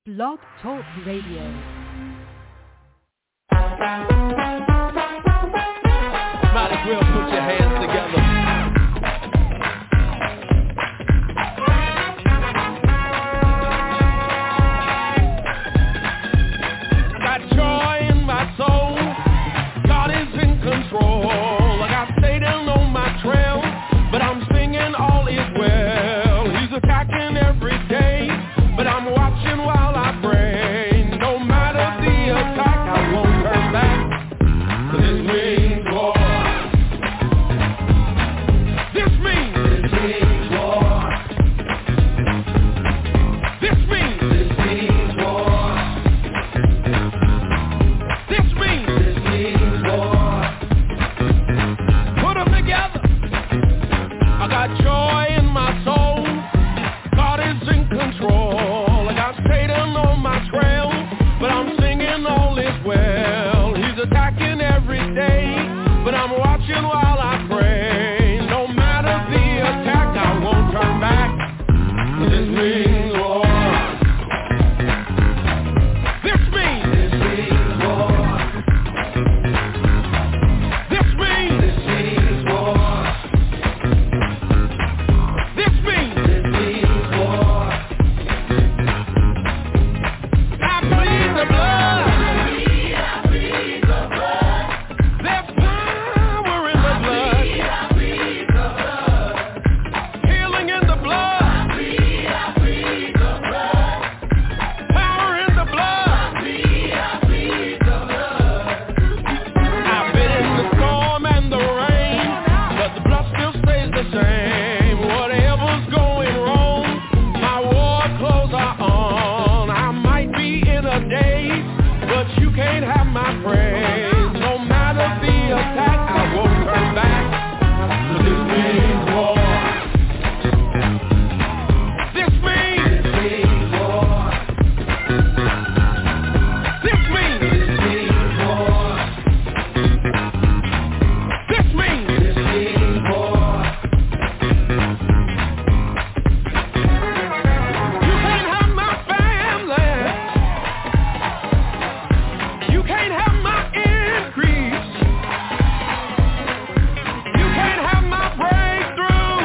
Blog Talk Radio. Might as well put your hands together. Got joy in my soul. God is in control. I got Satan on my trail, but I'm singing all is well. He's attacking every day, but I'm watching while I pray. No matter the attack, I won't turn back. 'Cause this means war. This means war. This means war. This means war. Put them together. I got joy in my soul. God is in control. I got Satan on my trail, but I'm singing all is well. He's attacking every day, but I'm watching while I pray. No matter the attack, I won't turn back. This means war. This means war. This means war. This means war. I plead the blood. There's power in the blood. Healing in the blood. Power in the blood. I've been in the storm and the rain, but the blood still stays the same. Whatever's going wrong, my war clothes are on. I might be in a daze, but you can't have my praise. No matter the attack, I won't turn back. 'Cause this means war. This means war. This means war. This means war. You can't have my family. You can't have my increase. You can't have my breakthrough.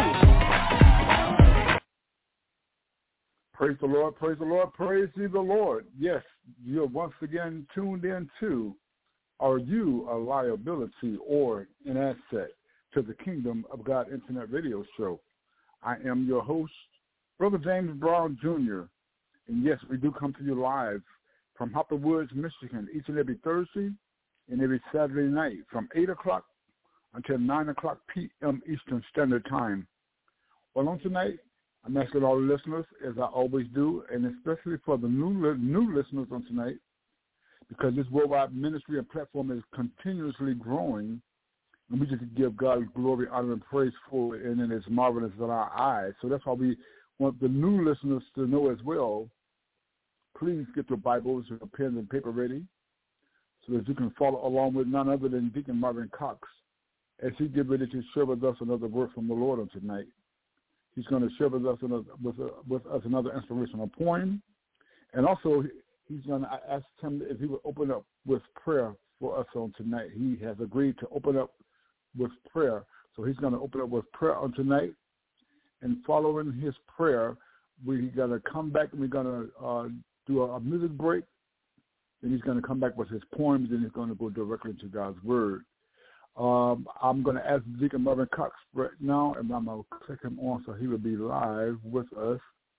Praise the Lord, praise the Lord, praise ye the Lord. Yes, you're once again tuned in to Are You a Liability or an Asset to the Kingdom of God Internet Radio Show. I am your host, Brother James Brown Jr. And yes, we do come to you live from Hopper Woods, Michigan, each and every Thursday and every Saturday night from 8 o'clock until 9 o'clock p.m. Eastern Standard Time. Well, on tonight, I'm asking all the listeners, as I always do, and especially for the new listeners on tonight, because this worldwide ministry and platform is continuously growing, and we just give God glory, honor, and praise for it, and it is marvelous in our eyes. So that's why we want the new listeners to know as well. Please get your Bibles, your pen and paper ready, so that you can follow along with none other than Deacon Marvin Cox as he get ready to share with us another word from the Lord on tonight. He's going to share with us another inspirational poem, and also he's going to ask him if he would open up with prayer for us on tonight. He has agreed to open up with prayer, so he's going to open up with prayer on tonight. And following his prayer, we're going to come back and we're going to do a music break. Then he's going to come back with his poems, and he's going to go directly into God's Word. I'm going to ask Deacon Marvin Cox right now, and I'm going to click him on so he will be live with us.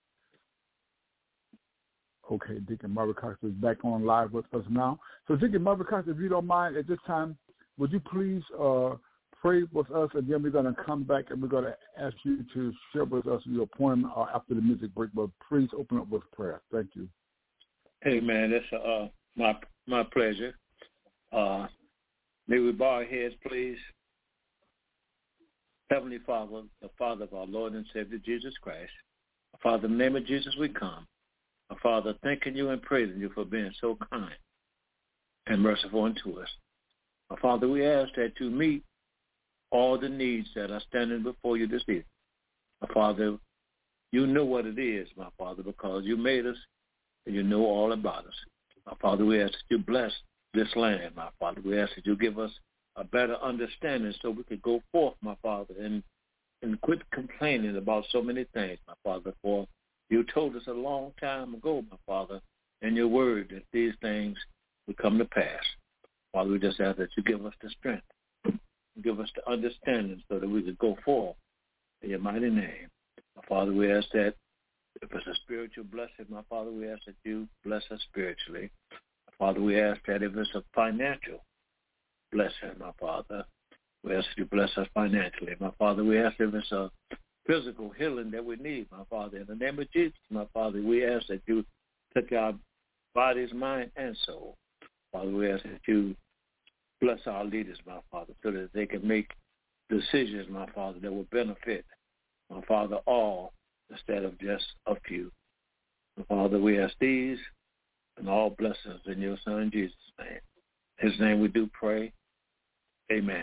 Okay, Deacon Marvin Cox is back on live with us now. So Deacon Marvin Cox, if you don't mind, at this time, would you please pray with us, and then we're going to come back and we're going to ask you to share with us your poem after the music break, but please open up with prayer. Thank you. Amen. That's my pleasure. May we bow our heads, please. Heavenly Father, the Father of our Lord and Savior Jesus Christ, Father, in the name of Jesus we come. Father, thanking you and praising you for being so kind and merciful unto us. Father, we ask that you meet all the needs that are standing before you this evening. Father, you know what it is, my Father, because you made us and you know all about us. My Father, we ask that you bless this land, my Father. We ask that you give us a better understanding so we could go forth, my Father, and quit complaining about so many things, my Father, for you told us a long time ago, my Father, in your word that these things would come to pass. Father, we just ask that you give us the strength, give us the understanding so that we could go forth in your mighty name. My Father, we ask that if it's a spiritual blessing, my Father, we ask that you bless us spiritually. Father, we ask that if it's a financial blessing, my Father, we ask that you bless us financially. My Father, we ask if it's a physical healing that we need, my Father. In the name of Jesus, my Father, we ask that you touch our bodies, mind, and soul. Father, we ask that you bless our leaders, my Father, so that they can make decisions, my Father, that will benefit, my Father, all instead of just a few. My Father, we ask these and all blessings in your Son, Jesus' name. His name we do pray. Amen.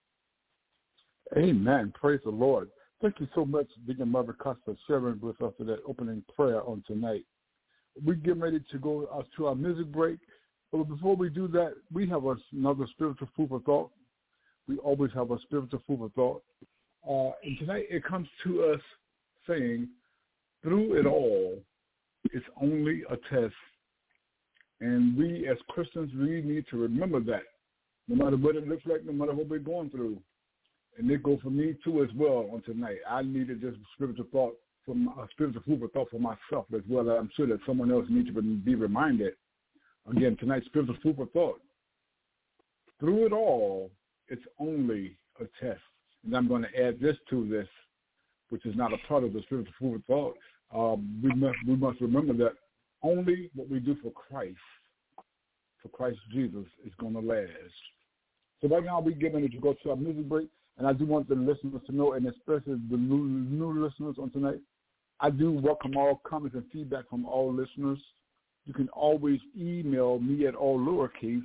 Amen. Praise the Lord. Thank you so much, Deacon Mother Costa, sharing with us for that opening prayer on tonight. We get ready to go to our music break. But before we do that, we have another spiritual food for thought. We always have a spiritual food for thought. And tonight it comes to us saying, through it all, it's only a test. And we as Christians, we need to remember that, no matter what it looks like, no matter what we're going through. And it goes for me too as well on tonight. I needed just spiritual thought, spiritual food for thought for myself as well. I'm sure that someone else needs to be reminded. Again, tonight's spiritual food for thought. Through it all, it's only a test. And I'm going to add this to this, which is not a part of the spiritual food for thought. We must remember that only what we do for Christ Jesus, is going to last. So right now we're getting ready to go to our music break, and I do want the listeners to know, and especially the new listeners on tonight, I do welcome all comments and feedback from all listeners. You can always email me at all lowercase,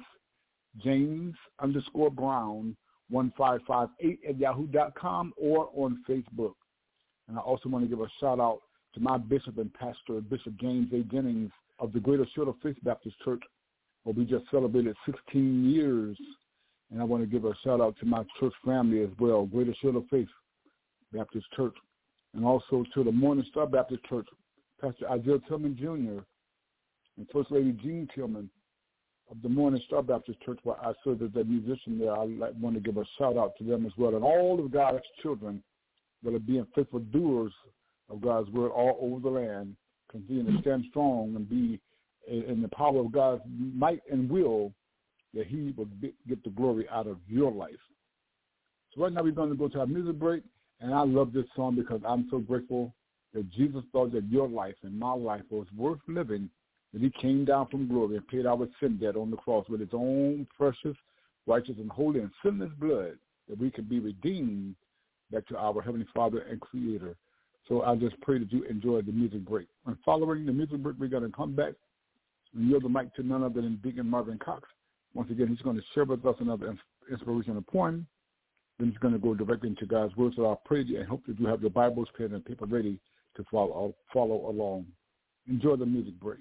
James_Brown1558@yahoo.com or on Facebook. And I also want to give a shout out to my bishop and pastor, Bishop James A. Jennings of the Greater Shield of Faith Baptist Church, where we just celebrated 16 years. And I want to give a shout out to my church family as well, Greater Shield of Faith Baptist Church, and also to the Morning Star Baptist Church, Pastor Isaiah Tillman Jr. and First Lady Jean Tillman of the Morning Star Baptist Church, where I serve as a musician there. I want to give a shout out to them as well, and all of God's children that are being faithful doers of God's word all over the land, continue to stand strong and be in the power of God's might and will, that he will get the glory out of your life. So right now we're going to go to our music break, and I love this song because I'm so grateful that Jesus thought that your life and my life was worth living, that he came down from glory and paid our sin debt on the cross with his own precious, righteous, and holy and sinless blood, that we could be redeemed back to our Heavenly Father and Creator. So I just pray that you enjoy the music break. And following the music break, we're going to come back and yield the mic to none other than Deacon Marvin Cox. Once again, he's going to share with us another inspirational poem. Then he's going to go directly into God's word. So I pray and hope that you have your Bibles, pen, and paper ready to follow along. Enjoy the music break.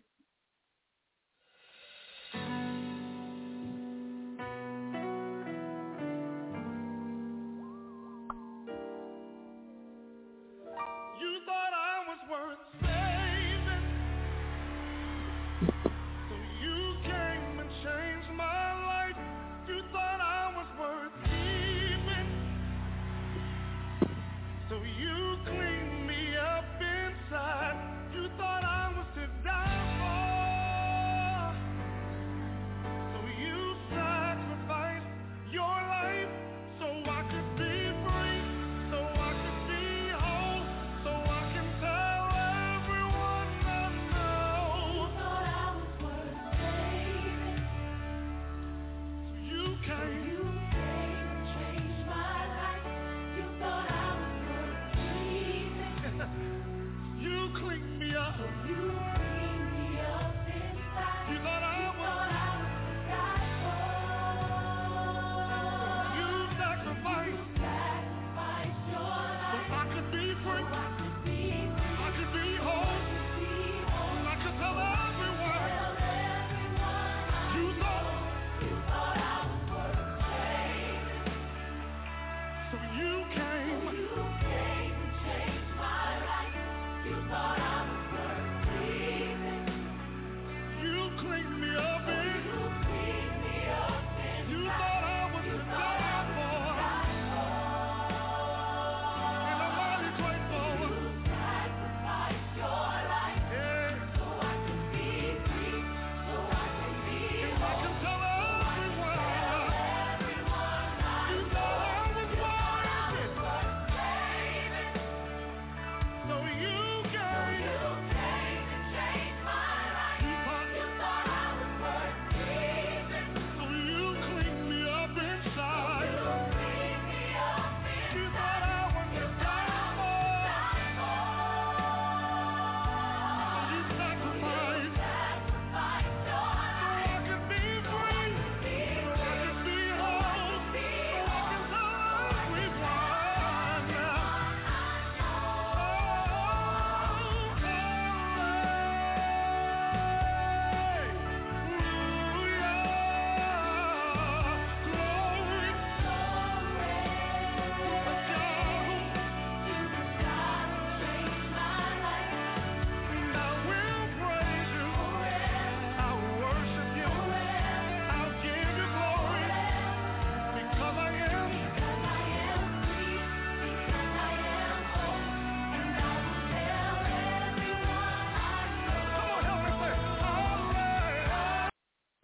So you clean me up inside. You thought I was to die for.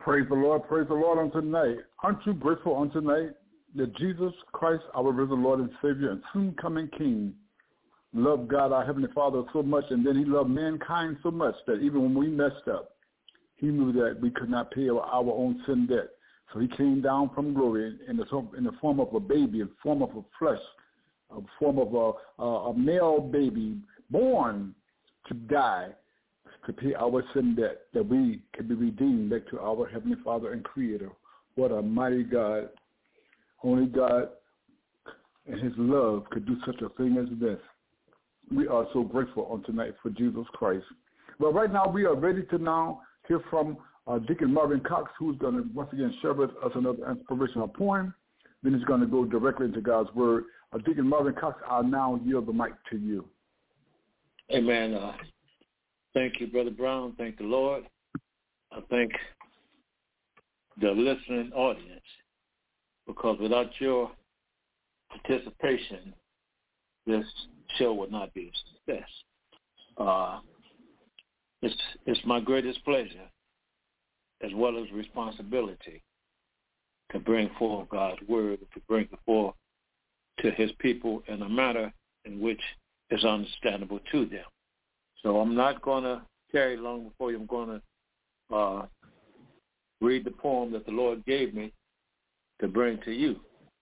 Praise the Lord on tonight. Aren't you grateful on tonight that Jesus Christ, our risen Lord and Savior and soon coming King, loved God, our Heavenly Father, so much, and then he loved mankind so much that even when we messed up, he knew that we could not pay our own sin debt. So he came down from glory in the form of a baby, in the form of a flesh, a form of a male baby born to die, to pay our sin debt, that we can be redeemed back to our Heavenly Father and Creator. What a mighty God. Only God and his love could do such a thing as this. We are so grateful on tonight for Jesus Christ. Well, right now we are ready to now hear from Deacon Marvin Cox, who's going to once again share with us another inspirational poem. Then he's going to go directly into God's Word. Deacon Marvin Cox, I'll now yield the mic to you. Amen. Thank you, Brother Brown. Thank the Lord. I thank the listening audience, because without your participation, this show would not be a success. It's my greatest pleasure, as well as responsibility, to bring forth God's Word, to bring it forth to his people in a manner in which is understandable to them. So I'm not going to tarry long before you. I'm going to read the poem that the Lord gave me to bring to you.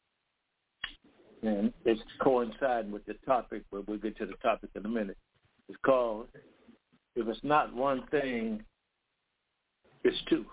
And it's coinciding with the topic, but we'll get to the topic in a minute. It's called, If It's Not One Thing, It's Two.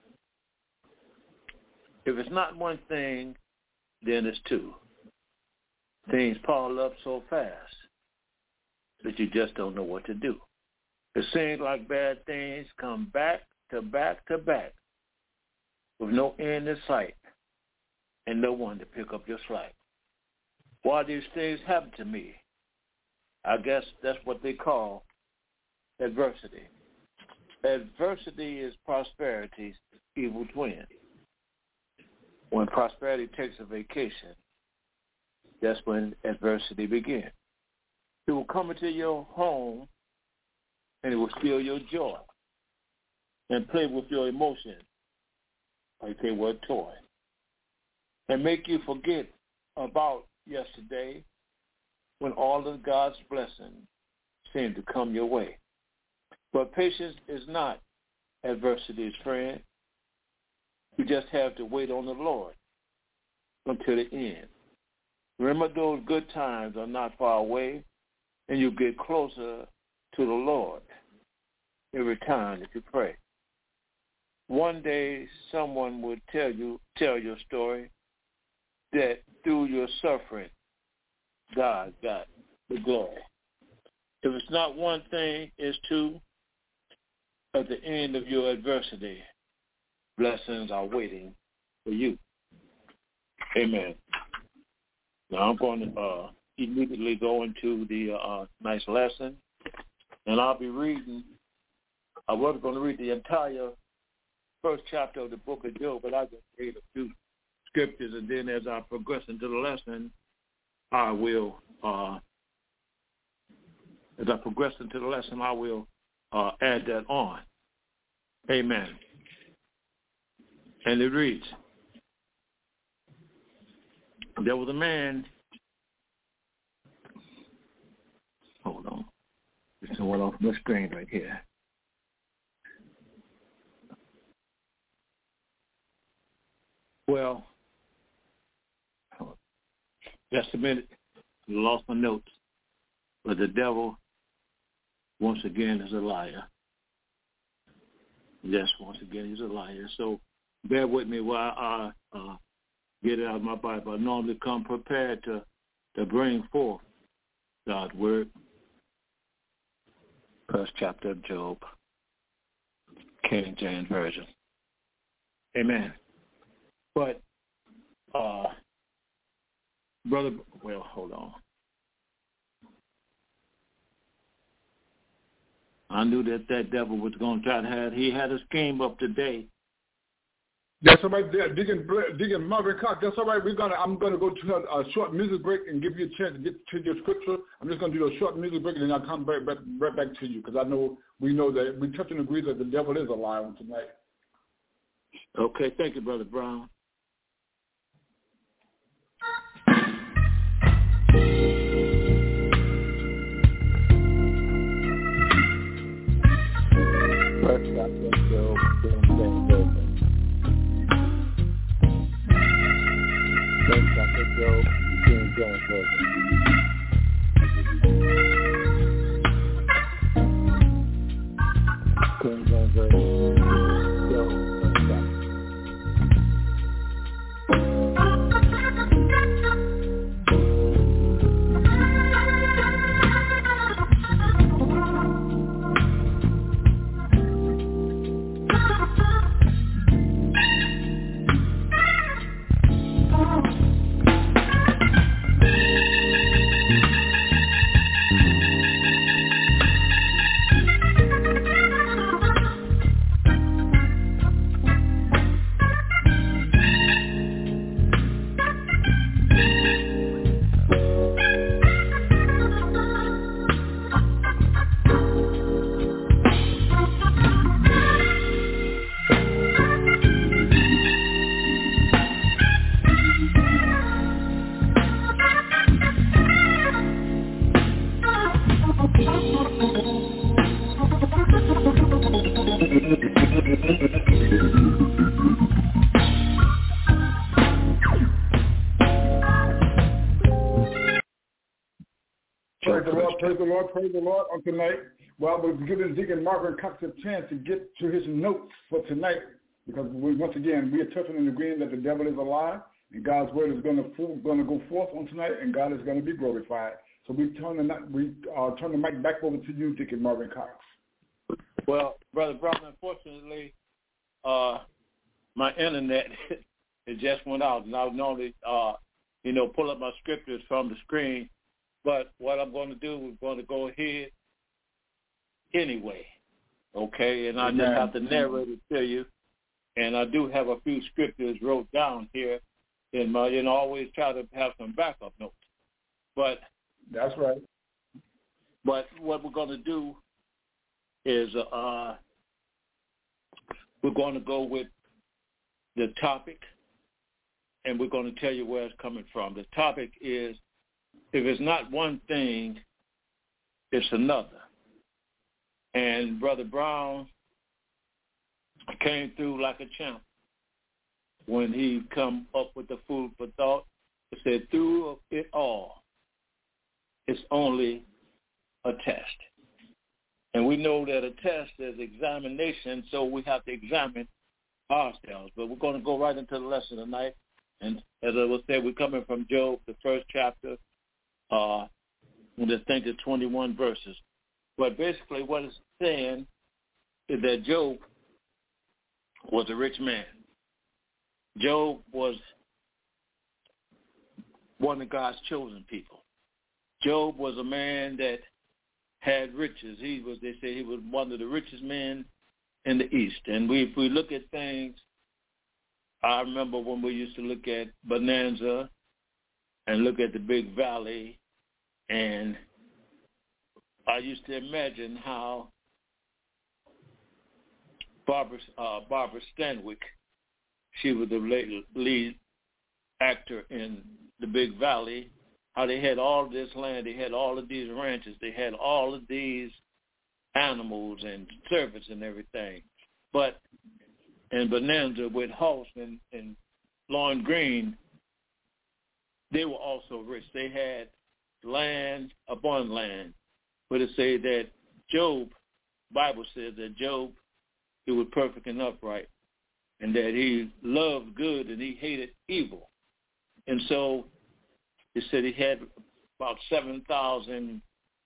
If it's not one thing, then it's two. Things pile up so fast that you just don't know what to do. It seems like bad things come back to back to back with no end in sight and no one to pick up your slack. Why these things happen to me? I guess that's what they call adversity. Adversity is prosperity's evil twin. When prosperity takes a vacation, that's when adversity begins. It will come into your home and it will steal your joy and play with your emotions like they were a toy and make you forget about yesterday when all of God's blessings seemed to come your way. But patience is not adversity's friend. You just have to wait on the Lord until the end. Remember, those good times are not far away, and you get closer to the Lord every time that you pray. One day, someone would tell your story that through your suffering, God got the glory. If it's not one thing, it's two. At the end of your adversity, blessings are waiting for you. Amen. Now I'm going to immediately go into the nice lesson, and I'll be reading. I was going to read the entire first chapter of the book of Job, but I just read a few scriptures, and then as I progress into the lesson, I will add that on. Amen. And it reads, there was a man, hold on, this went off my screen right here. Well, just a minute, I lost my notes, but the devil, once again, is a liar. Yes, once again, he's a liar. So bear with me while I get it out of my Bible. I normally come prepared to bring forth God's Word. First chapter of Job, King James Version. Amen. But, brother, well, hold on. I knew that devil was going to try to have, he had a scheme up today. That's all right, Deacon Marvin Cox. That's all right. I'm gonna go to a short music break and give you a chance to get to your scripture. I'm just gonna do a short music break and then I'll come right back to you, because we know that we touch and agree that the devil is a liar tonight. Okay, thank you, Brother Brown. First chapter, Job, King James Version. First chapter, Job, King James Version. King James Version. Job, first chapter. Praise the Lord on tonight. Well, we're giving Deacon Marvin Cox a chance to get to his notes for tonight because once again, we are touching and agreeing that the devil is alive and God's word is going to go forth on tonight and God is going to be glorified. So we turn the mic back over to you, Deacon Marvin Cox. Well, Brother Brown, unfortunately, my internet it just went out, and I would normally pull up my scriptures from the screen. But what I'm going to do, we're going to go ahead anyway, okay? And I just have to narrate it to you. And I do have a few scriptures wrote down here in my, always try to have some backup notes. But that's right. But what we're going to do is we're going to go with the topic, and we're going to tell you where it's coming from. The topic is, if it's not one thing, it's another. And Brother Brown came through like a champ when he come up with the food for thought. He said, through it all, it's only a test. And we know that a test is examination, so we have to examine ourselves. But we're going to go right into the lesson tonight. And as I was saying, we're coming from Job, the first chapter, I think it's 21 verses. But basically what it's saying is that Job was a rich man. Job was one of God's chosen people. Job was a man that had riches. They say he was one of the richest men in the East. And if we look at things, I remember when we used to look at Bonanza and look at the Big Valley, and I used to imagine how Barbara Stanwyck, she was the lead actor in the Big Valley, how they had all this land, they had all of these ranches, they had all of these animals and servants and everything. But in Bonanza with House and Lorne Green, they were also rich. They had land upon land. But it say that Job, Bible says that Job, he was perfect and upright, and that he loved good and he hated evil. And so it said he had about 7,000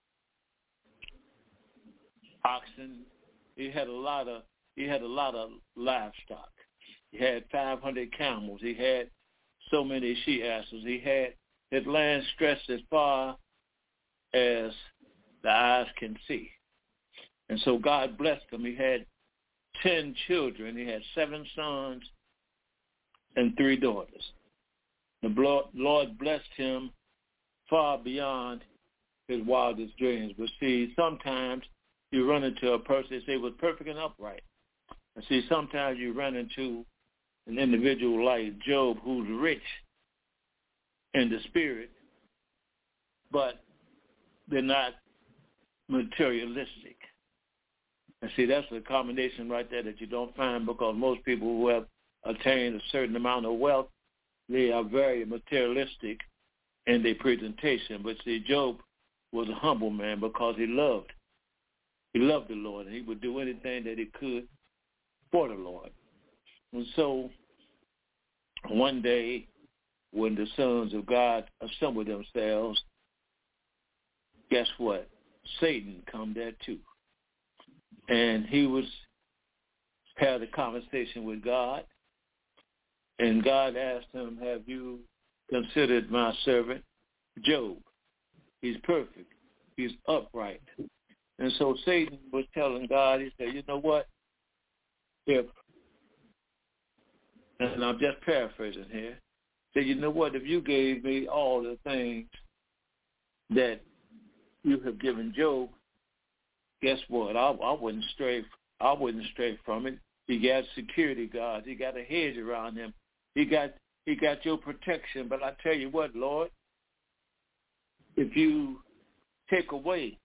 oxen. He had a lot of livestock. He had 500 camels. He had so many she-asses. He had his land stretched as far as the eyes can see. And so God blessed him. He had 10 children. He had 7 sons and 3 daughters. The Lord blessed him far beyond his wildest dreams. But see, sometimes you run into a person, they say, was perfect and upright. And see, sometimes you run into an individual like Job who's rich in the spirit, but they're not materialistic. And see, that's a combination right there that you don't find, because most people who have attained a certain amount of wealth, they are very materialistic in their presentation. But see, Job was a humble man because he loved the Lord, and he would do anything that he could for the Lord. And so one day when the sons of God assembled themselves, guess what? Satan come there too. And he had a conversation with God, and God asked him, have you considered my servant Job? He's perfect. He's upright. And so Satan was telling God, he said, you know what? And I'm just paraphrasing here, said, you know what? If you gave me all the things that you have given Job, guess what? I wouldn't stray from it. He got security guards. He got a hedge around him. He got your protection. But I tell you what, Lord, if you take away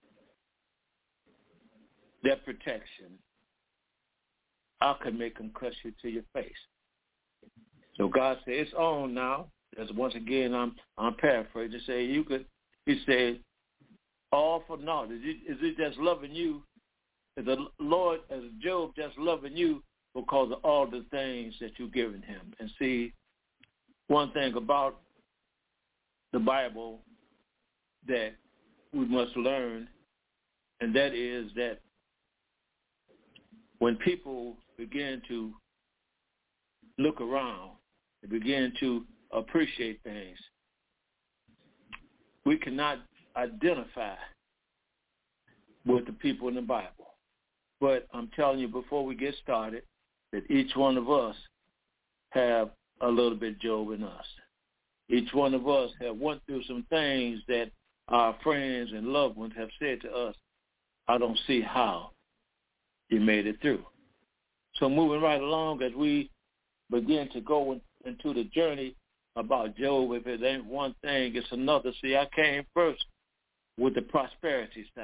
that protection, I could make him cuss you to your face. So God said, it's on now. As once again, I'm paraphrasing. He said, all for naught. Is it just loving you? Is the Lord, as Job, just loving you because of all the things that you've given him? And see, one thing about the Bible that we must learn, and that is that when people begin to look around and begin to appreciate things, we cannot identify with the people in the Bible. But I'm telling you before we get started that each one of us have a little bit Job in us. Each one of us have went through some things that our friends and loved ones have said to us, I don't see how you made it through. So moving right along as we begin to go into the journey about Job, if it ain't one thing, it's another. See, I came first with the prosperity side.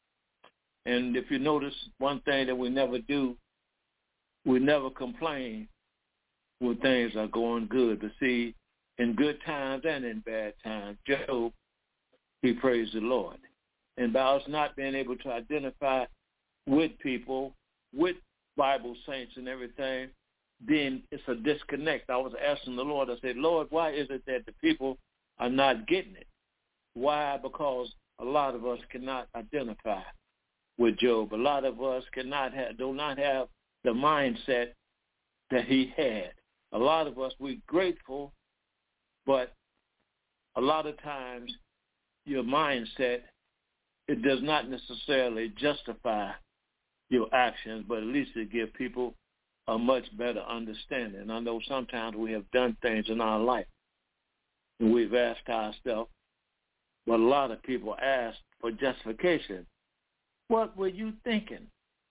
And if you notice, one thing that we never do, we never complain when things are going good. But see, in good times and in bad times, Job, he praised the Lord. And by us not being able to identify with people, with Bible saints and everything, then it's a disconnect. I was asking the Lord, I said, Lord, why is it that the people are not getting it? Why? Because a lot of us cannot identify with Job. A lot of us do not have the mindset that he had. A lot of us, we're grateful, but a lot of times your mindset, it does not necessarily justify your actions, but at least it gives people a much better understanding. I know sometimes we have done things in our life, and we've asked ourselves, but a lot of people ask for justification. What were you thinking?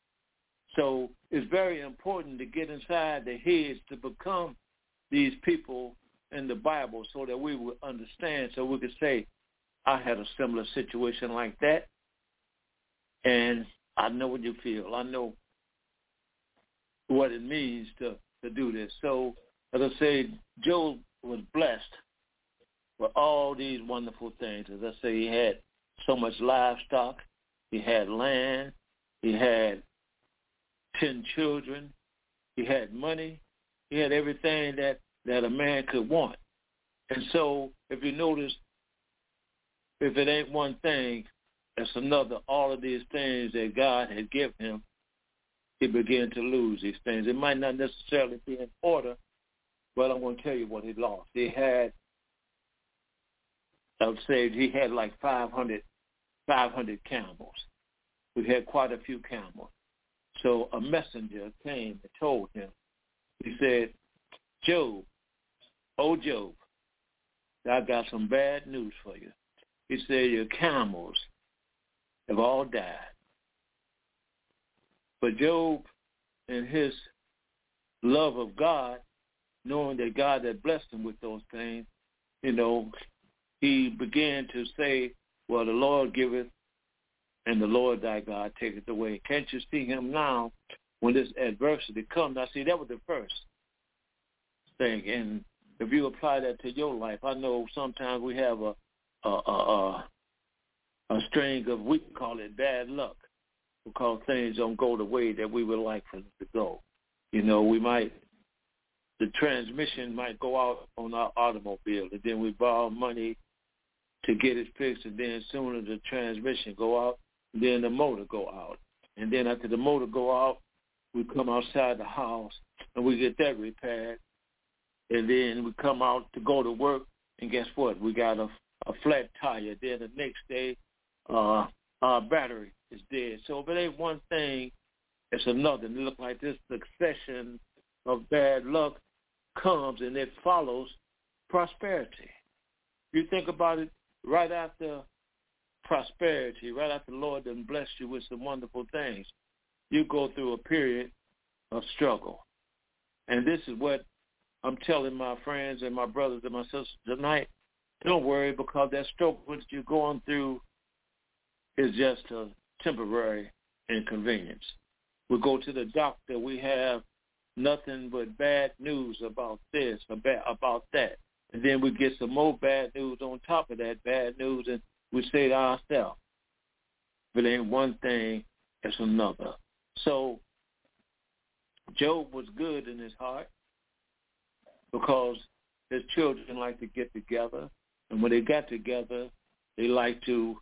So it's very important to get inside the heads to become these people in the Bible so that we will understand, so we could say, I had a similar situation like that, and I know what you feel. I know what it means to do this. So, as I said, Job was blessed with all these wonderful things. As I say, he had so much livestock. He had land. He had 10 children. He had money. He had everything that a man could want. And so, if you notice, if it ain't one thing, it's another. All of these things that God had given him, he began to lose these things. It might not necessarily be in order, but I'm going to tell you what he lost. He had, I would say, he had like 500 camels. We had quite a few camels. So a messenger came and told him, he said, Job, oh Job, I got some bad news for you. He said, your camels have all died. But Job, in his love of God, knowing that God had blessed him with those things, you know, he began to say, well, the Lord giveth and the Lord thy God taketh away. Can't you see him now when this adversity comes? Now, see, that was the first thing. And if you apply that to your life, I know sometimes we have a string of, we call it bad luck, because things don't go the way that we would like for them to go. You know, the transmission might go out on our automobile, and then we borrow money to get it fixed, and then sooner the transmission go out, and then the motor go out. And then after the motor go out, we come outside the house, and we get that repaired. And then we come out to go to work, and guess what? We got a flat tire. Then the next day, our battery is dead. So if it ain't one thing, it's another. And it looks like this succession of bad luck comes, and it follows prosperity. You think about it, right after prosperity, right after the Lord done blessed you with some wonderful things, you go through a period of struggle. And this is what I'm telling my friends and my brothers and my sisters tonight. Don't worry, because that struggle that you're going through is just a temporary inconvenience. We go to the doctor, we have nothing but bad news about this, about that. And then we get some more bad news on top of that bad news, and we say to ourselves, if it ain't one thing, it's another. So Job was good in his heart because his children like to get together. And when they got together, they like to,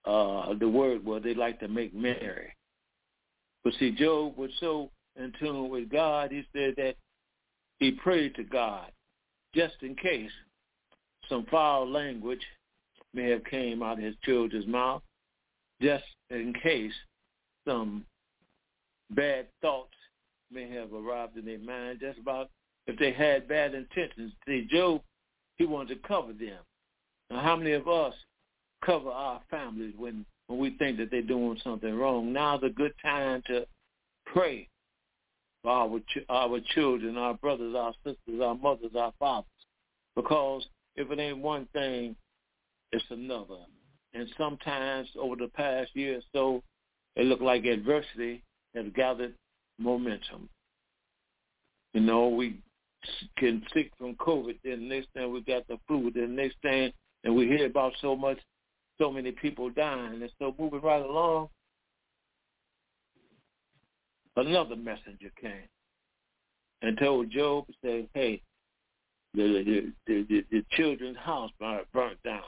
they like to make merry. But see, Job was so in tune with God, he said that he prayed to God just in case some foul language may have came out of his children's mouth, just in case some bad thoughts may have arrived in their mind, just about if they had bad intentions. See, Job, he wanted to cover them. Now, how many of us cover our families when we think that they're doing something wrong? Now's a good time to pray for our children, our brothers, our sisters, our mothers, our fathers. Because if it ain't one thing, it's another. And sometimes over the past year or so, it looked like adversity has gathered momentum. You know, we get sick from COVID, then the next thing we got the flu, then the next thing, and we hear about so many people dying. And so moving right along, another messenger came and told Job, said, hey, the children's house burnt down.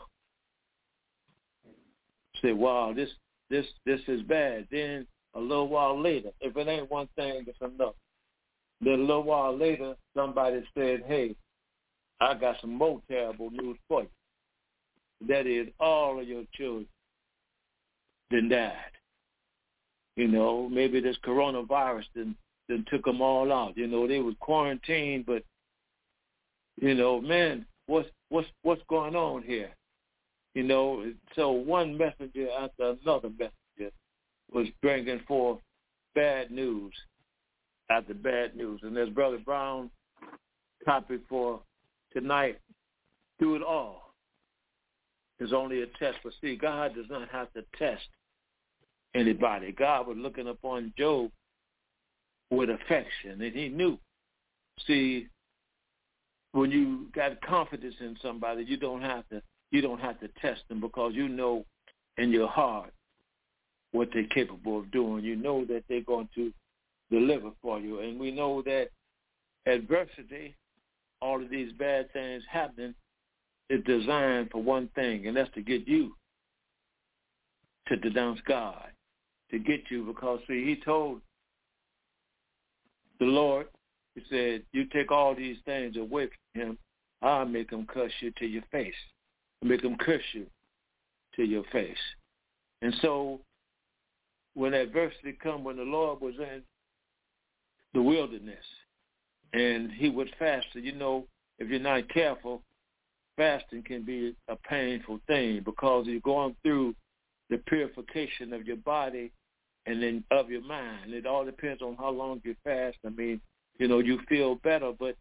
Say, wow, this is bad. Then a little while later, if it ain't one thing, it's another. Then a little while later, somebody said, hey, I got some more terrible news for you. That is, all of your children then died. You know, maybe this coronavirus then took them all out. You know, they was quarantined, but you know, man, what's going on here? You know, so one messenger after another messenger was bringing forth bad news after bad news. And as Brother Brown's topic for tonight, through it all, is only a test. But see, God does not have to test anybody. God was looking upon Job with affection, and he knew. See, when you got confidence in somebody, you don't have to test them, because you know in your heart what they're capable of doing. You know that they're going to deliver for you. And we know that adversity, all of these bad things happening, is designed for one thing, and that's to get you to denounce God, to get you, because, see, he told the Lord, he said, you take all these things away from him, I'll make him curse you to your face. Make him curse you to your face. And so when adversity come, when the Lord was in the wilderness and he was fasting, you know, if you're not careful, fasting can be a painful thing, because you're going through the purification of your body and then of your mind. It all depends on how long you fast. I mean, you know, you feel better, but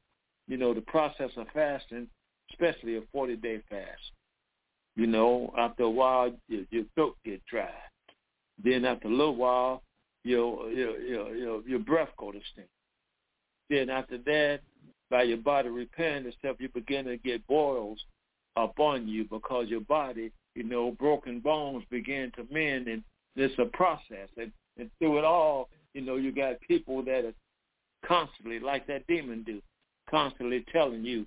the process of fasting, especially a 40-day fast. After a while, your throat gets dry. Then after a little while, your breath go to stink. Then after that, by your body repairing itself, you begin to get boils upon you because your body, broken bones begin to mend, and it's a process. And through it all, you got people that are constantly, like that demon do, constantly telling you,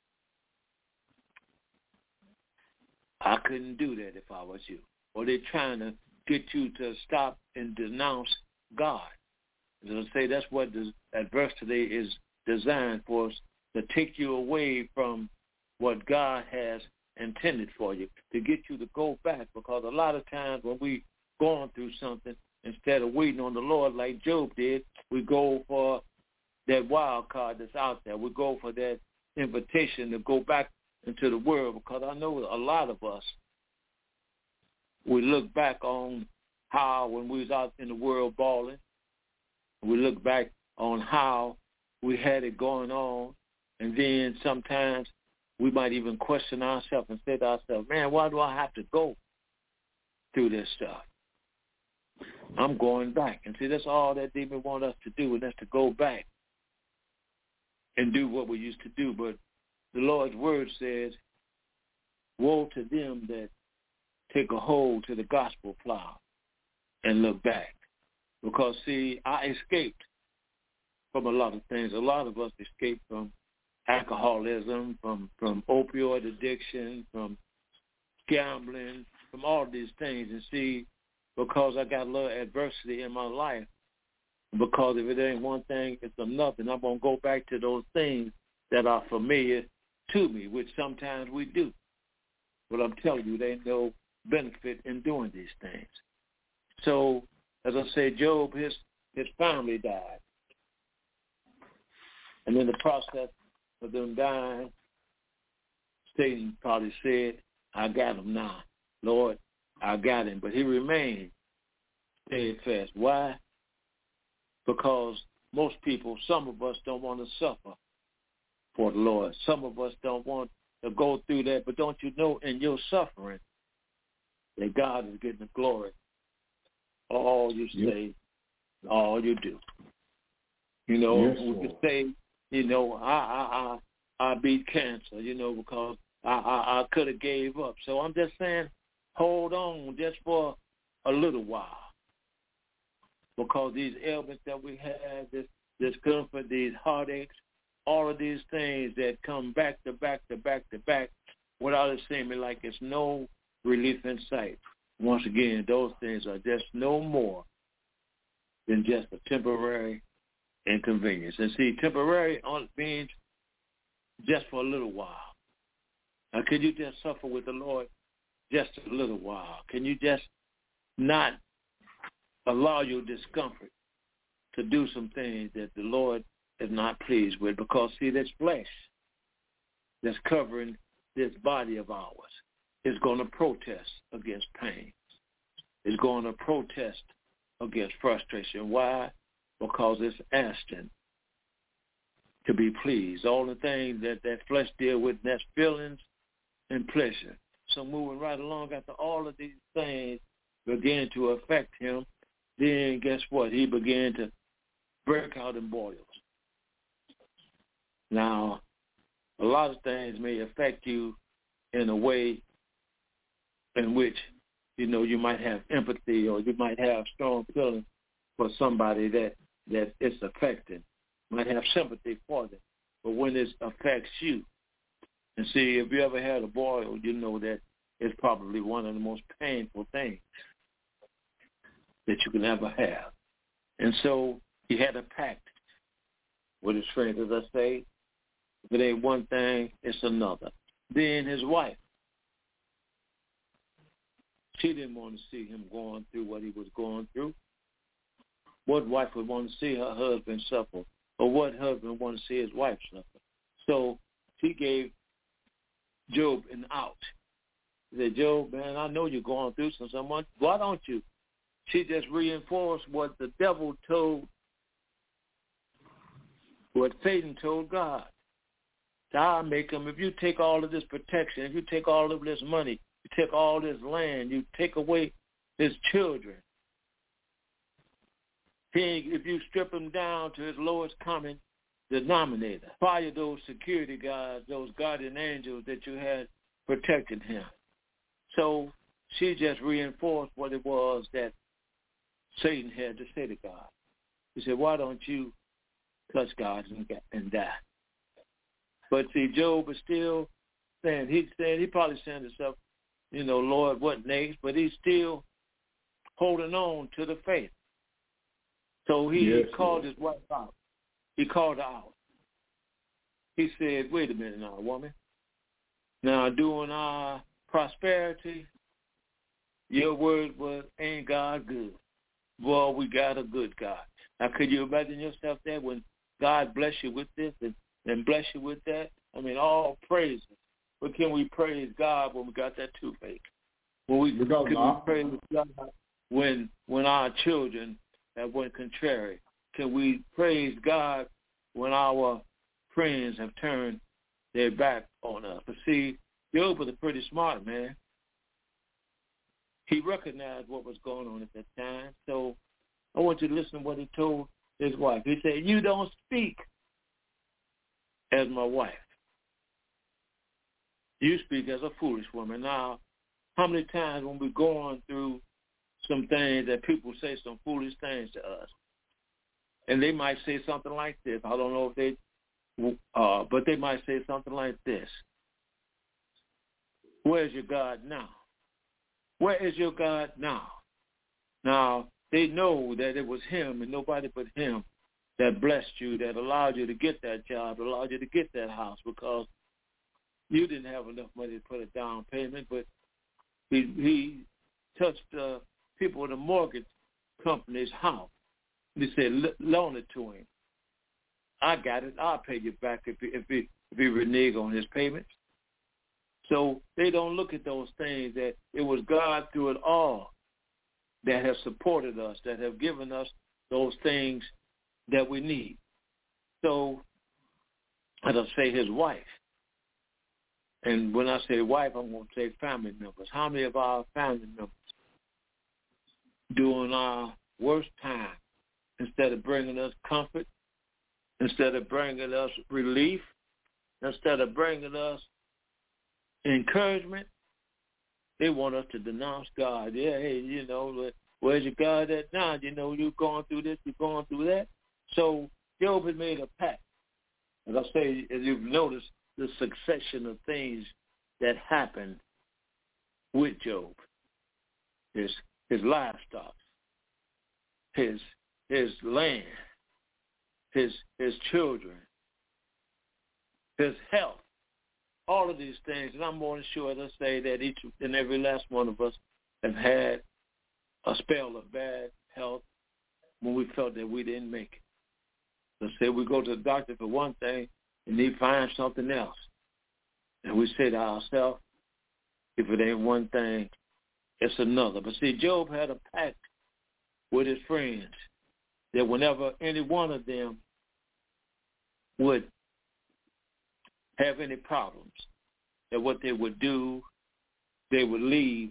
I couldn't do that if I was you. Or they're trying to get you to stop and denounce God. As I say, that's what the adversity is designed for, to take you away from what God has intended for you, to get you to go back. Because a lot of times when we going through something, instead of waiting on the Lord like Job did, we go for that wild card that's out there. We go for that invitation to go back into the world, because I know a lot of us, we look back on how when we was out in the world balling, we look back on how we had it going on, and then sometimes we might even question ourselves and say to ourselves, man, why do I have to go through this stuff? I'm going back. And see, that's all that demon want us to do, and that's to go back and do what we used to do. But the Lord's word says, woe to them that take a hold to the gospel plow and look back. Because, see, I escaped from a lot of things. A lot of us escaped from alcoholism, from opioid addiction, from gambling, from all these things. And see, because I got a little adversity in my life, because if it ain't one thing, it's another. And I'm going to go back to those things that are familiar to me, which sometimes we do. But I'm telling you, there ain't no benefit in doing these things. So, as I said, Job, his family died. And in the process of them dying, Satan probably said, I got him now. Lord, I got him. But he remained steadfast. Why? Because most people, some of us don't want to suffer for the Lord. Some of us don't want to go through that. But don't you know, in your suffering, that God is getting the glory. All you say, all you do. We could say, I beat cancer, because I could have gave up. So I'm just saying, hold on just for a little while. Because these ailments that we have, this discomfort, these heartaches, all of these things that come back to back to back to back, without it seeming like it's no relief in sight. Once again, those things are just no more than just a temporary inconvenience. And see, temporary means just for a little while. Now, can you just suffer with the Lord just a little while? Can you just not allow your discomfort to do some things that the Lord is not pleased with? Because, see, this flesh that's covering this body of ours is going to protest against pain. It's going to protest against frustration. Why? Because it's asking to be pleased. All the things that flesh deals with, that's feelings and pleasure. So moving right along after all of these things began to affect him, then guess what? He began to break out in boils. Now, a lot of things may affect you in a way in which, you might have empathy, or you might have strong feelings for somebody that it's affecting. You might have sympathy for them. But when it affects you, and see, if you ever had a boil, you know that it's probably one of the most painful things that you can ever have. And so he had a pact with his friends. As I say, if it ain't one thing, it's another. Then his wife, she didn't want to see him going through what he was going through. What wife would want to see her husband suffer? Or what husband want to see his wife suffer? So she gave Job an out. He said, Job, man, I know you're going through something. Why don't you? She just reinforced what the devil told, what Satan told God. I'll make him. If you take all of this protection, if you take all of this money, you take all this land, you take away his children. If you strip him down to his lowest common denominator, fire those security guards, those guardian angels that you had protecting him. So she just reinforced what it was that Satan had to say to God. He said, why don't you touch God and die? But see, Job is still saying, he probably saying to himself, Lord, what next? But he's still holding on to the faith. So he called his wife out. He called her out. He said, wait a minute now, woman. Now, during our prosperity, your word was, ain't God good? Well, we got a good God. Now, could you imagine yourself there when God bless you with this and bless you with that? I mean, all praises. But can we praise God when we got that toothache? Can we praise God when our children have went contrary? Can we praise God when our friends have turned their back on us? But see, Job was a pretty smart man. He recognized what was going on at that time. So I want you to listen to what he told his wife. He said, you don't speak as my wife. You speak as a foolish woman. Now, how many times when we're going through some things that people say some foolish things to us, and they might say something like this. I don't know if but they might say something like this. Where's your God now? Where is your God now? Now, they know that it was him and nobody but him that blessed you, that allowed you to get that job, allowed you to get that house, because you didn't have enough money to put a down payment, but he touched people in the mortgage company's house. He said, loan it to him. I got it. I'll pay you back if he renege on his payments. So they don't look at those things, that it was God through it all that has supported us, that have given us those things that we need. So, as I say, his wife. And when I say wife, I'm going to say family members. How many of our family members during our worst time, instead of bringing us comfort, instead of bringing us relief, instead of bringing us encouragement, they want us to denounce God. Yeah, hey, where's your God at now? You're going through this, you're going through that. So Job had made a pact. As I say, as you've noticed, the succession of things that happened with Job, his livestock, his land, his children, his health, all of these things. And I'm more than sure to say that each and every last one of us have had a spell of bad health when we felt that we didn't make it. Let's say we go to the doctor for one thing and he finds something else. And we say to ourselves, if it ain't one thing, it's another. But see, Job had a pact with his friends that whenever any one of them would have any problems, that what they would do, they would leave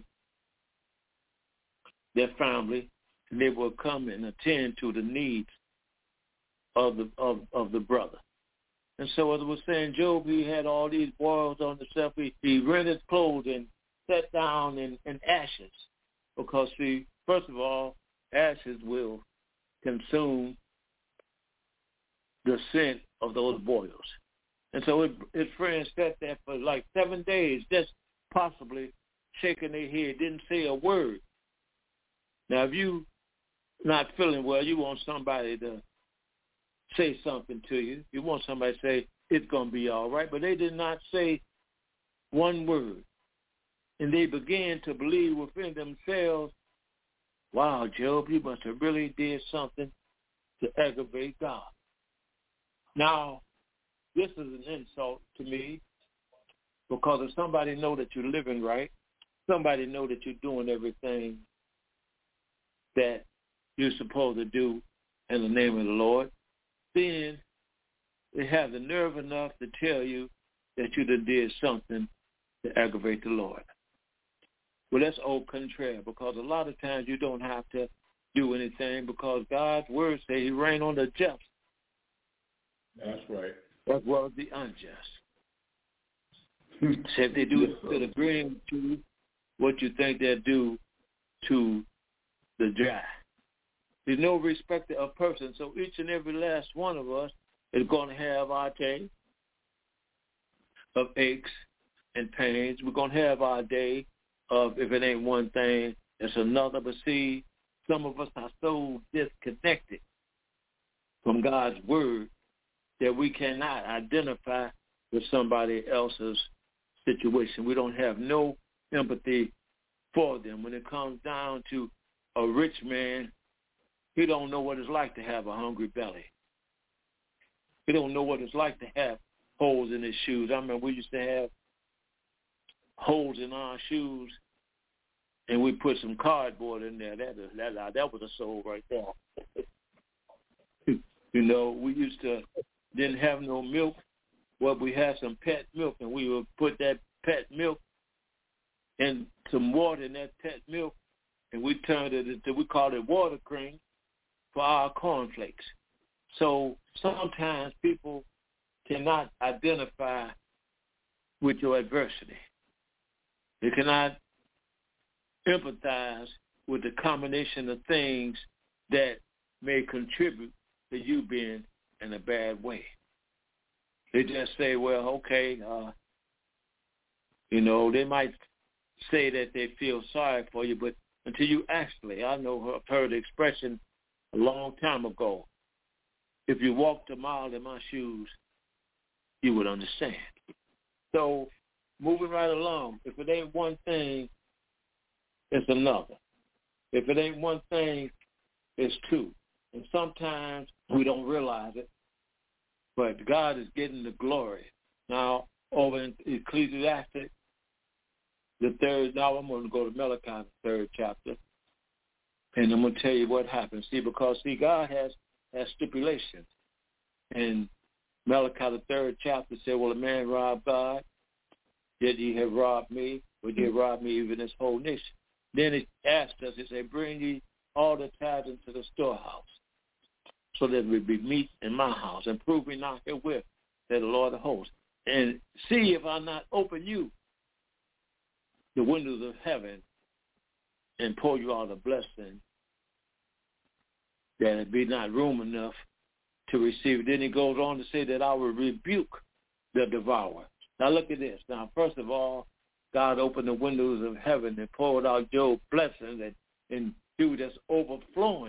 their family and they would come and attend to the needs of the brother. And so as I was saying, Job, he had all these boils on himself. He rent his clothes and sat down in ashes because, see, first of all, ashes will consume the scent of those boils. And so his friends sat there for like 7 days, just possibly shaking their head, didn't say a word. Now, if you not feeling well, you want somebody to say something to you. You want somebody to say, it's going to be all right. But they did not say one word. And they began to believe within themselves, wow, Job, you must have really did something to aggravate God. Now, this is an insult to me, because if somebody know that you're living right, somebody know that you're doing everything that you're supposed to do in the name of the Lord, then they have the nerve enough to tell you that you done did something to aggravate the Lord. Well, that's au contraire, because a lot of times you don't have to do anything because God's word says he reigns on the just. That's right. As well as the unjust. So if they do it instead of agreeing to what you think they'll do to the dry. There's no respect of person, so each and every last one of us is going to have our day of aches and pains. We're going to have our day of, if it ain't one thing, it's another. But see, some of us are so disconnected from God's word that we cannot identify with somebody else's situation. We don't have no empathy for them. When it comes down to a rich man, he don't know what it's like to have a hungry belly. He don't know what it's like to have holes in his shoes. I remember we used to have holes in our shoes, and we put some cardboard in there. That was a soul right there. You know, we used to didn't have no milk. Well, we had some pet milk, and we would put that pet milk and some water in that pet milk, and we turned it into, we called it water cream for our cornflakes. So sometimes people cannot identify with your adversity. They cannot empathize with the combination of things that may contribute to you being in a bad way. They just say, well, okay, you know, they might say that they feel sorry for you, but until you actually, I know I've heard the expression a long time ago, if you walked a mile in my shoes, you would understand. So moving right along, if it ain't one thing, it's another. If it ain't one thing, it's two. And sometimes we don't realize it, but God is getting the glory. Now, over in Ecclesiastes, the third, now I'm going to go to Malachi, the third chapter, and I'm going to tell you what happens. See, because, God has stipulations. And Malachi, the third chapter, said, well, a man robbed God, yet ye have robbed me, but ye have robbed me even this whole nation. Then it asked us, it said, bring ye all the tithes into the storehouse, so that there be meat in my house, and prove me not herewith, said the Lord of hosts. And see if I not open you the windows of heaven and pour you out a blessing, that it be not room enough to receive. Then he goes on to say that I will rebuke the devourer. Now look at this. Now, first of all, God opened the windows of heaven and poured out Job's blessings and do this overflowing.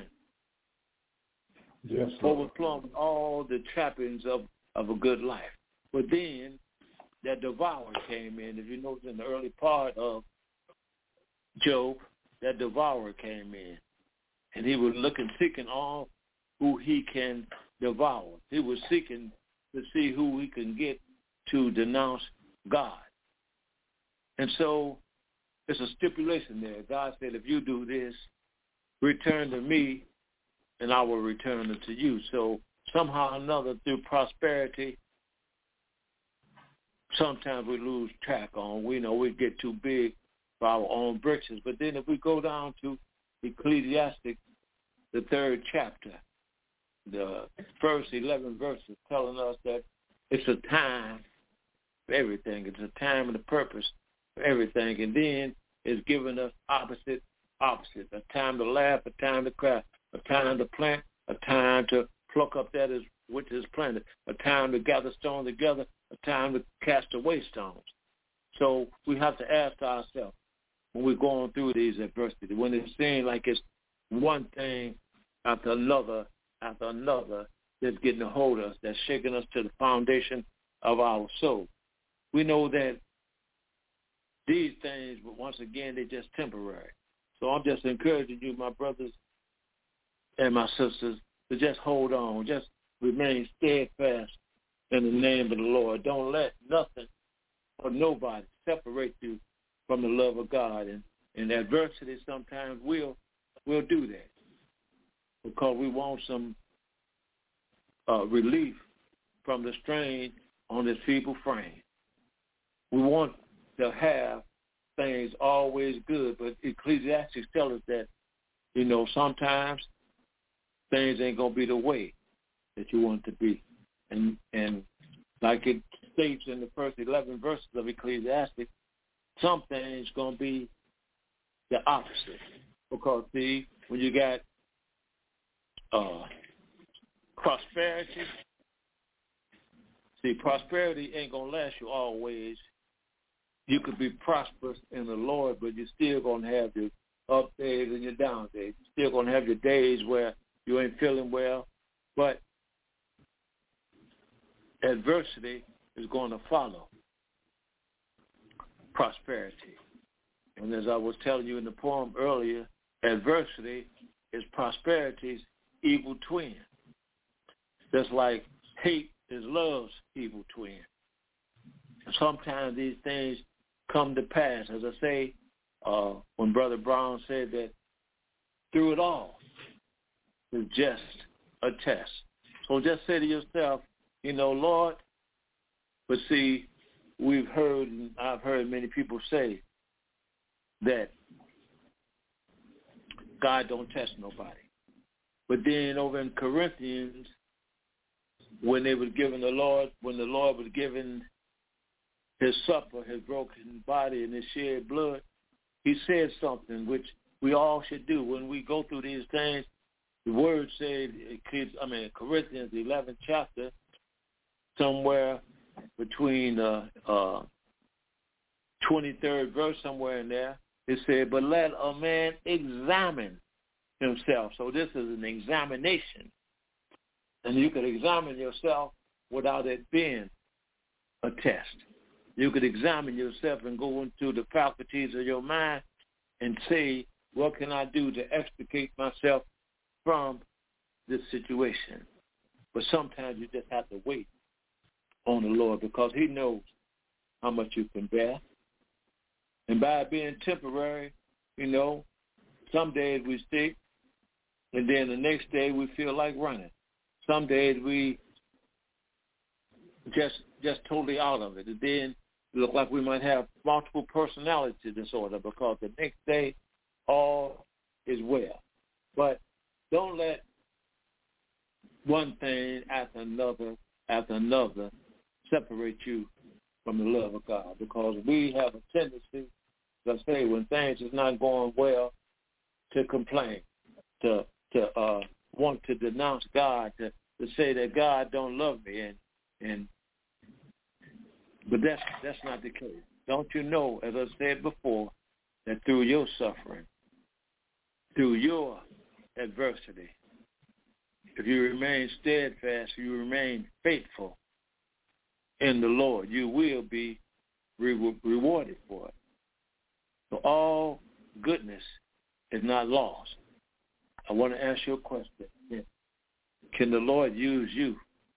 Yes, overflowing all the trappings of a good life. But then that devourer came in. If you notice in the early part of Job, that devourer came in. And he was seeking all who he can devour. He was seeking to see who he can get to denounce God. And so it's a stipulation there. God said, if you do this, return to me, and I will return it to you. So somehow or another, through prosperity, sometimes we lose track on. We know we get too big for our own britches. But then if we go down to Ecclesiastes, the third chapter, the first 11 verses telling us that it's a time for everything. It's a time and a purpose for everything. And then it's giving us opposite, a time to laugh, a time to cry, a time to plant, a time to pluck up that which is planted, a time to gather stones together, a time to cast away stones. So we have to ask ourselves, when we're going through these adversities, when it seems like it's one thing after another that's getting a hold of us, that's shaking us to the foundation of our soul. We know that these things, but once again, they're just temporary. So I'm just encouraging you, my brothers and my sisters, to just hold on, just remain steadfast in the name of the Lord. Don't let nothing or nobody separate you from the love of God. And adversity sometimes we'll do that because we want some relief from the strain on this feeble frame. we want to have things always good, but Ecclesiastes tells us that, sometimes things ain't going to be the way that you want it to be. And like it states in the first 11 verses of Ecclesiastes, some things going to be the opposite. Because, see, when you got prosperity, prosperity ain't going to last you always. You could be prosperous in the Lord, but you're still going to have your up days and your down days. You're still going to have your days where you ain't feeling well. But adversity is going to follow prosperity. And as I was telling you in the poem earlier, adversity is prosperity's evil twin. Just like hate is love's evil twin. And sometimes these things come to pass. As I say, when Brother Brown said that through it all is just a test. So just say to yourself, Lord, but see, we've heard, and I've heard many people say that God don't test nobody. But then over in Corinthians, when the Lord was given his supper, his broken body, and his shed blood, he said something which we all should do when we go through these things. The word said, Corinthians, the 11th chapter, somewhere between 23rd verse, somewhere in there, it said, but let a man examine himself. So this is an examination. And you could examine yourself without it being a test. You could examine yourself and go into the faculties of your mind and say, what can I do to extricate myself from this situation? But sometimes you just have to wait on the Lord because he knows how much you can bear. And by being temporary, some days we stick, and then the next day we feel like running. Some days we just totally out of it. And then it look like we might have multiple personality disorder because the next day all is well. But don't let one thing after another separate you from the love of God, because we have a tendency, let's say, when things is not going well, to complain, to want to denounce God, to say that God don't love me, but that's not the case. Don't you know, as I said before, that through your suffering, through your adversity, if you remain steadfast, you remain faithful in the Lord, you will be rewarded for it. So all goodness is not lost. I want to ask you a question. Can the Lord use you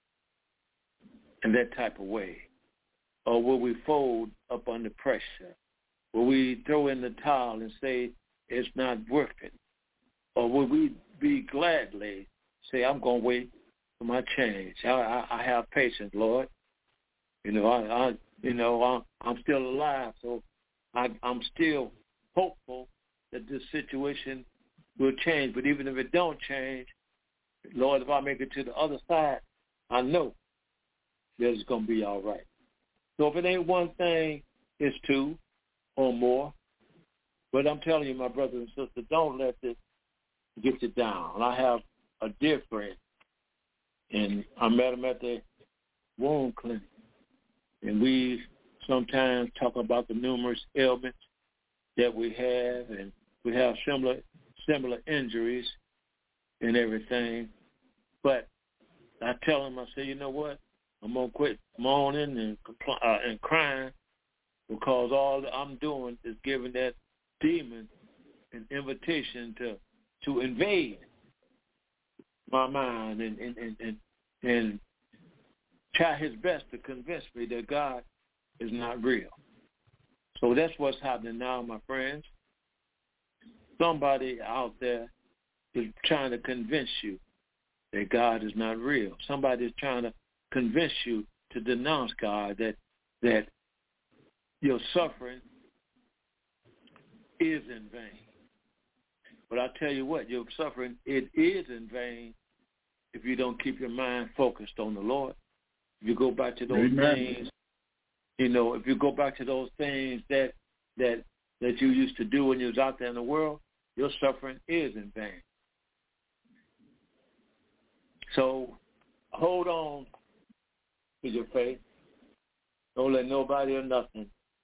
in that type of way? Or will we fold up under pressure? Will we throw in the towel and say it's not worth it? Or will we be gladly say, I'm going to wait for my change? I have patience, Lord. I'm still alive, so I'm still hopeful that this situation will change. But even if it don't change, Lord, if I make it to the other side, I know that it's going to be all right. So if it ain't one thing, it's two or more. But I'm telling you, my brothers and sisters, don't let this get you down. I have a dear friend, and I met him at the wound clinic. And we sometimes talk about the numerous ailments that we have, and we have similar injuries and everything. But I tell him, I say, you know what? I'm going to quit moaning and crying, because all I'm doing is giving that demon an invitation to invade my mind and try his best to convince me that God is not real. So that's what's happening now, my friends. Somebody out there is trying to convince you that God is not real. Somebody is trying to convince you to denounce God, that your suffering is in vain. But I tell you what, your suffering, it is in vain if you don't keep your mind focused on the Lord. If you go back to those things, if you go back to those things that you used to do when you was out there in the world, your suffering is in vain. So hold on to your faith. Don't let nobody or nothing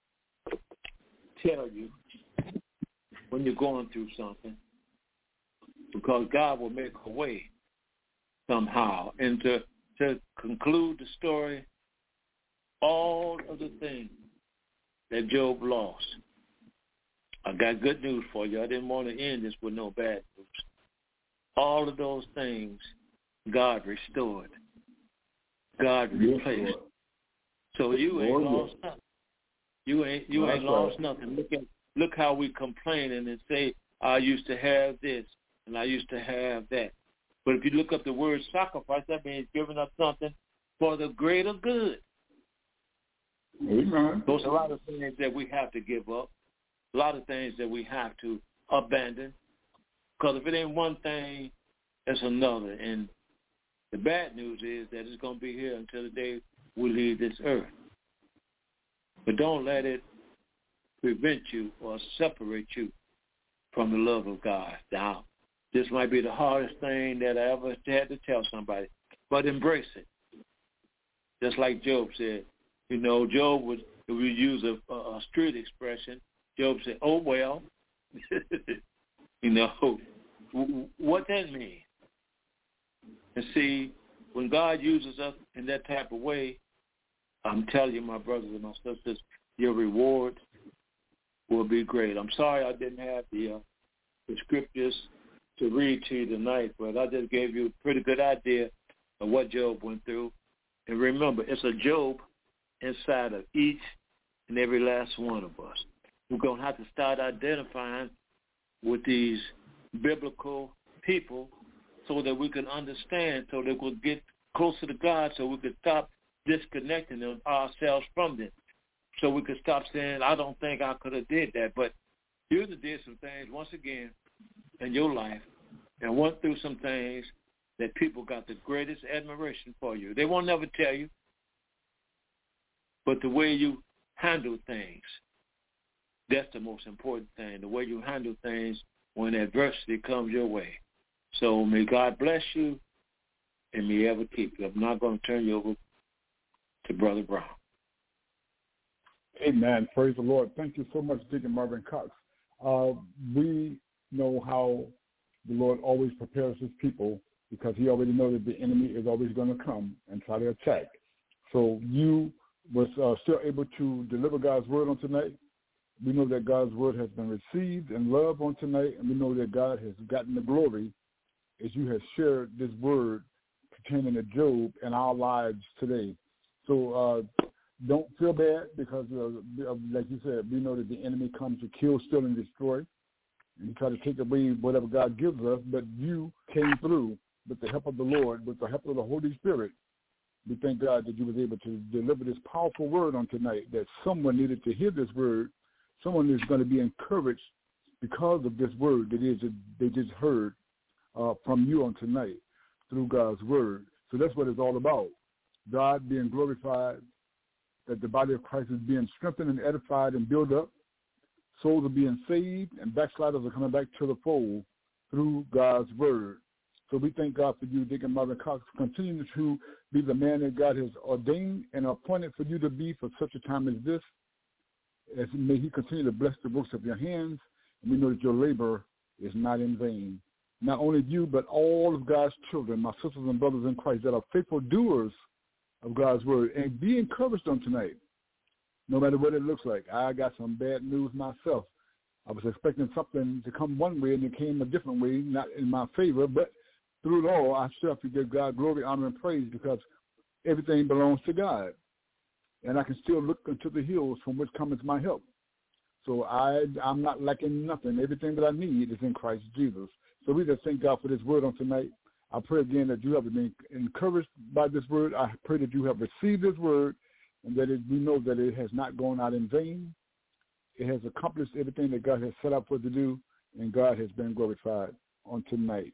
tell you when you're going through something, because God will make a way somehow. And to conclude the story, all of the things that Job lost, I got good news for you. I didn't want to end this with no bad news. All of those things, God restored. God replaced. So you ain't lost nothing. You ain't lost nothing. Look how we complaining and say, I used to have this and I used to have that. But if you look up the word sacrifice, that means giving up something for the greater good. Amen. There's a lot of things that we have to give up, a lot of things that we have to abandon, because if it ain't one thing, it's another. And the bad news is that it's going to be here until the day we leave this earth. But don't let it prevent you or separate you from the love of God. Now, this might be the hardest thing that I ever had to tell somebody, but embrace it. Just like Job said. Job would use a street expression. Job said, oh, well. What that means? And see, when God uses us in that type of way, I'm telling you, my brothers and my sisters, your reward will be great. I'm sorry I didn't have the scriptures to read to you tonight, but I just gave you a pretty good idea of what Job went through. And remember, it's a Job inside of each and every last one of us. We're going to have to start identifying with these biblical people so that we can understand, so that we'll get closer to God, so we can stop disconnecting ourselves from them, so we can stop saying, I don't think I could have did that. But you did some things, once again, in your life and went through some things that people got the greatest admiration for you. They won't never tell you, but the way you handle things, that's the most important thing, the way you handle things when adversity comes your way. So may God bless you and may ever keep you. I'm not going to turn you over to Brother Brown. Amen. Praise the Lord. Thank you so much, Deacon Marvin Cox. We know how the Lord always prepares his people, because he already knows that the enemy is always going to come and try to attack. So you was still able to deliver God's word on tonight. We know that God's word has been received and loved on tonight, and we know that God has gotten the glory as you have shared this word pertaining to Job in our lives today. So don't feel bad, because, like you said, we know that the enemy comes to kill, steal, and destroy, and try to take away whatever God gives us. But you came through with the help of the Lord, with the help of the Holy Spirit. We thank God that you was able to deliver this powerful word on tonight, that someone needed to hear this word. Someone is going to be encouraged because of this word that they just heard from you on tonight through God's word. So that's what it's all about. God being glorified, that the body of Christ is being strengthened and edified and built up. Souls are being saved, and backsliders are coming back to the fold through God's word. So we thank God for you, Deacon Marvin Cox, continuing to be the man that God has ordained and appointed for you to be for such a time as this. As may he continue to bless the works of your hands, and we know that your labor is not in vain. Not only you, but all of God's children, my sisters and brothers in Christ, that are faithful doers of God's word. And be encouraged on tonight, no matter what it looks like. I got some bad news myself. I was expecting something to come one way, and it came a different way, not in my favor. But through it all, I still have to give God glory, honor, and praise, because everything belongs to God. And I can still look into the hills from which cometh my help. So I'm not lacking nothing. Everything that I need is in Christ Jesus. So we just thank God for this word on tonight. I pray again that you have been encouraged by this word. I pray that you have received this word and that we know that it has not gone out in vain. It has accomplished everything that God has set out for it to do, and God has been glorified on tonight.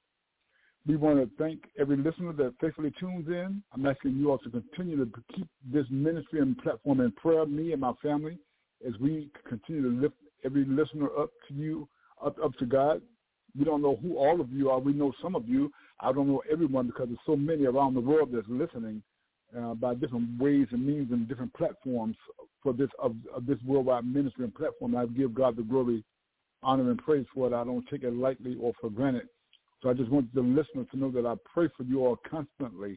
We want to thank every listener that faithfully tunes in. I'm asking you all to continue to keep this ministry and platform in prayer, me and my family, as we continue to lift every listener up to you, up to God. We don't know who all of you are. We know some of you. I don't know everyone because there's so many around the world that's listening by different ways and means and different platforms for this of this worldwide ministry and platform. I give God the glory, honor, and praise for it. I don't take it lightly or for granted. So I just want the listeners to know that I pray for you all constantly.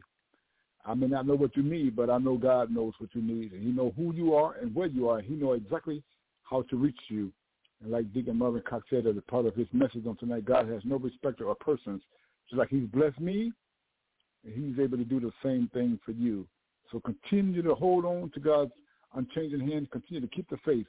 I may not know what you need, but I know God knows what you need, and He knows who you are and where you are. He knows exactly how to reach you. And like Deacon Marvin Cox said as a part of his message on tonight, God has no respecter of persons. Just like He's blessed me, and He's able to do the same thing for you. So continue to hold on to God's unchanging hand. Continue to keep the faith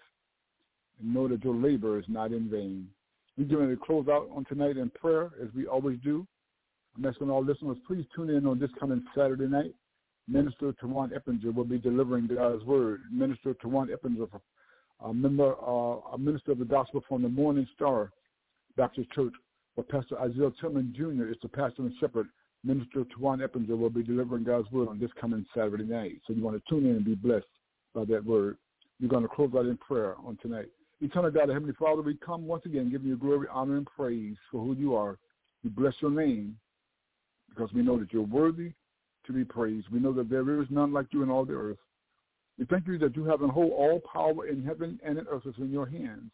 and know that your labor is not in vain. We're going to close out on tonight in prayer, as we always do. I'm asking all listeners, please tune in on this coming Saturday night. Minister Teron Eppinger will be delivering God's word. Minister Teron Eppinger, a minister of the gospel from the Morning Star Baptist Church, where Pastor Isaiah Tillman Jr. is the pastor and shepherd. Minister Teron Eppinger will be delivering God's word on this coming Saturday night. So you want to tune in and be blessed by that word. We're going to close out in prayer on tonight. Eternal God, Heavenly Father, we come once again giving you glory, honor, and praise for who you are. We bless your name because we know that you're worthy to be praised. We know that there is none like you in all the earth. We thank you that you have and hold all power in heaven and in earth is in your hands.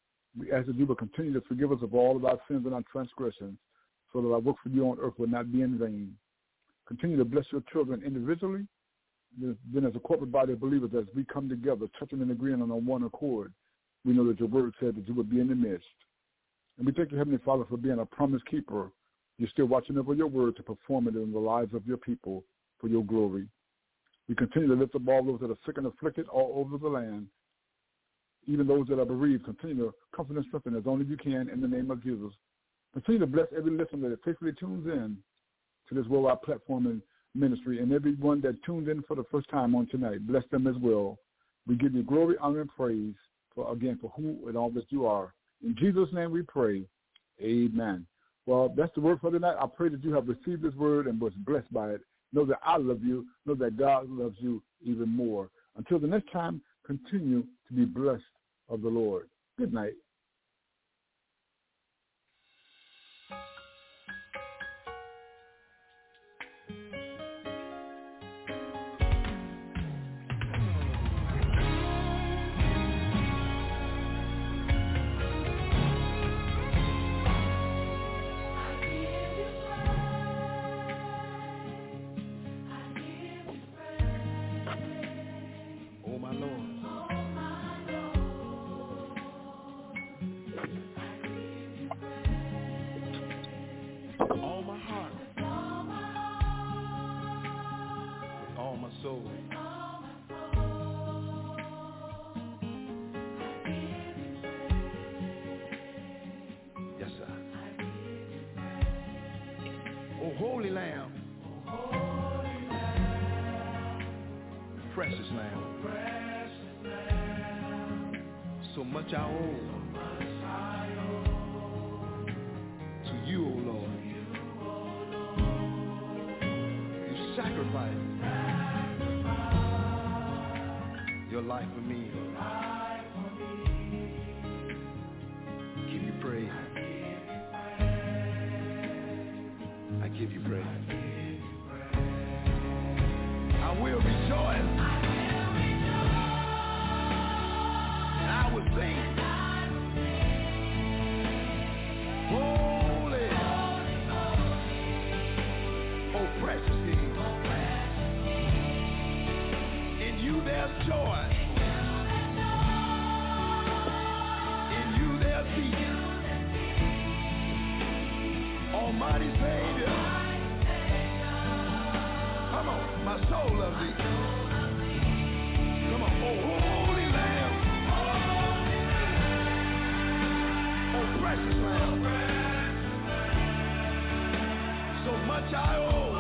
We ask that you will continue to forgive us of all of our sins and our transgressions so that our work for you on earth will not be in vain. Continue to bless your children individually, then as a corporate body of believers as we come together, touching and agreeing on one accord. We know that your word said that you would be in the midst. And we thank you, Heavenly Father, for being a promise keeper. You're still watching over your word to perform it in the lives of your people for your glory. We continue to lift up all those that are sick and afflicted all over the land. Even those that are bereaved, continue to comfort and strengthen as only you can in the name of Jesus. Continue to bless every listener that faithfully tunes in to this worldwide platform and ministry, and everyone that tuned in for the first time on tonight. Bless them as well. We give you glory, honor, and praise for who and all that you are. In Jesus' name we pray. Amen. Well, that's the word for tonight. I pray that you have received this word and was blessed by it. Know that I love you. Know that God loves you even more. Until the next time, continue to be blessed of the Lord. Good night. Holy Lamb, precious Lamb, so much I owe to you, O Lord. You sacrificed your life for me. Give you praise. I give you praise. I will rejoice. And I will sing. Holy. Oh, precious King. In you there's joy. In you there's peace. Almighty Savior. Come on, my soul loves thee. Come on, oh holy Lamb. Oh precious Lamb. So much I owe.